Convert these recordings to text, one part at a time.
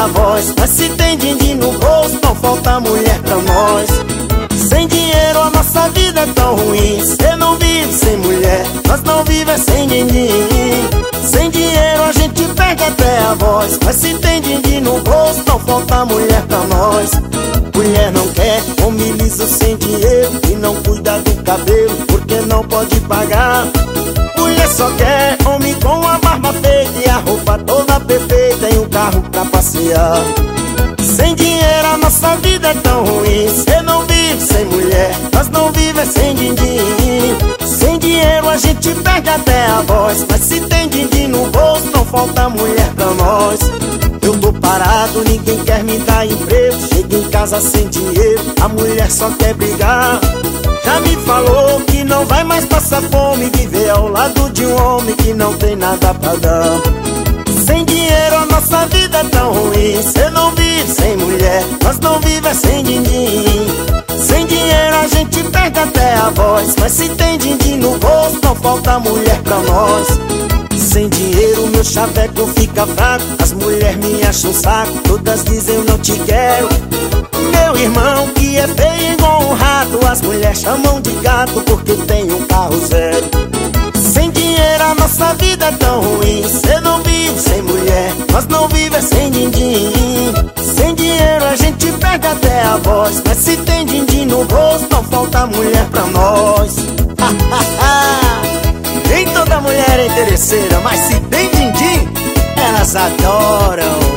a voz. Mas se tem din-din no bolso, não falta mulher pra nós. Sem dinheiro a nossa vida é tão ruim. Cê não vive sem mulher, nós não vivemos sem din-din. Sem dinheiro a gente perde até a voz. Mas se tem din-din no bolso, não falta mulher pra nós. Mulher não quer homem liso sem dinheiro, e não cuida do cabelo porque não pode pagar. Mulher só quer homem com a barba feita e a roupa toda perfeita e um carro pra passear. Sem dinheiro a nossa vida é tão ruim. Cê não vive sem mulher, nós não vivemos sem din-din. Sem dinheiro a gente perde até a voz. Mas se tem din-din no bolso, não falta mulher pra nós. Eu tô parado, ninguém quer me dar emprego. Chego em casa sem dinheiro, a mulher só quer brigar. Já me falou que não vai mais passar fome, viver ao lado de um homem que não tem nada pra dar. Sem dinheiro a nossa vida é tão ruim. Cê não vive sem mulher, nós não vivemos sem din-din. Sem dinheiro a gente perde até a voz. Mas se tem din-din no bolso, não falta mulher pra nós. Sem dinheiro meu chaveco fica fraco, as mulheres me acham um saco, todas dizem eu não te quero. Meu irmão que é feio igual um rato, as mulheres chamam de gato porque tem um carro zero. Sem dinheiro a nossa vida é tão ruim. Cê não vive sem mulher, nós não vivemos sem din-din. Sem dinheiro a gente perde até a voz. Mas se tem din-din no bolso, não falta mulher pra nós. Nem toda mulher é interesseira, mas se tem din-din, elas adoram.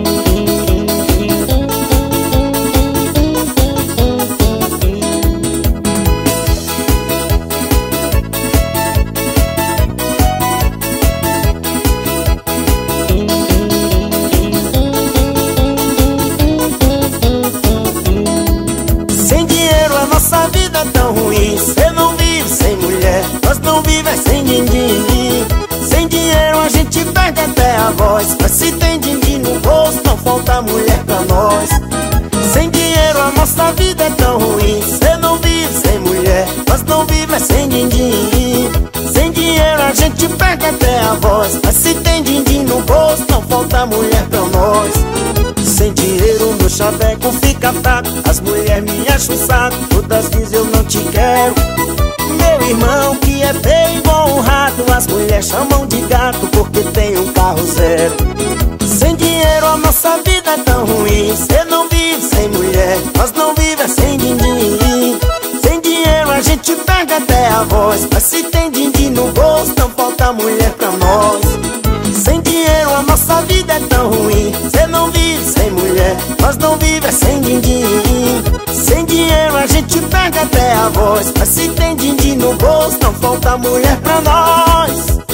Nossa vida é tão ruim. Cê não vive sem mulher, nós não vivemos sem din-din. Sem dinheiro a gente perde até a voz. Mas se tem din-din no bolso, não falta mulher pra nós. Sem dinheiro a nossa vida é tão ruim. Cê não vive sem mulher, nós não vivemos sem din-din. Sem dinheiro a gente perde até a voz. Mas se tem din-din no bolso, não falta mulher pra nós. Sem dinheiro meu chaveco fica fraco, as mulheres me acham um saco, todas dizem eu não te quero. Meu irmão que é feio igual um rato, as mulheres chamam de gato porque tem um carro zero. Sem dinheiro a nossa vida é tão ruim. Cê não vive sem mulher, nós não vivemos sem din-din. Sem dinheiro a gente perde até a voz. Mas se tem din-din no bolso, não falta mulher pra nós. Sem dinheiro a nossa vida é tão ruim. Cê não vive sem mulher, nós não vivemos sem din-din. Sem dinheiro a gente perde até a voz. Mas se tem din-din no bolso, não falta mulher pra nós.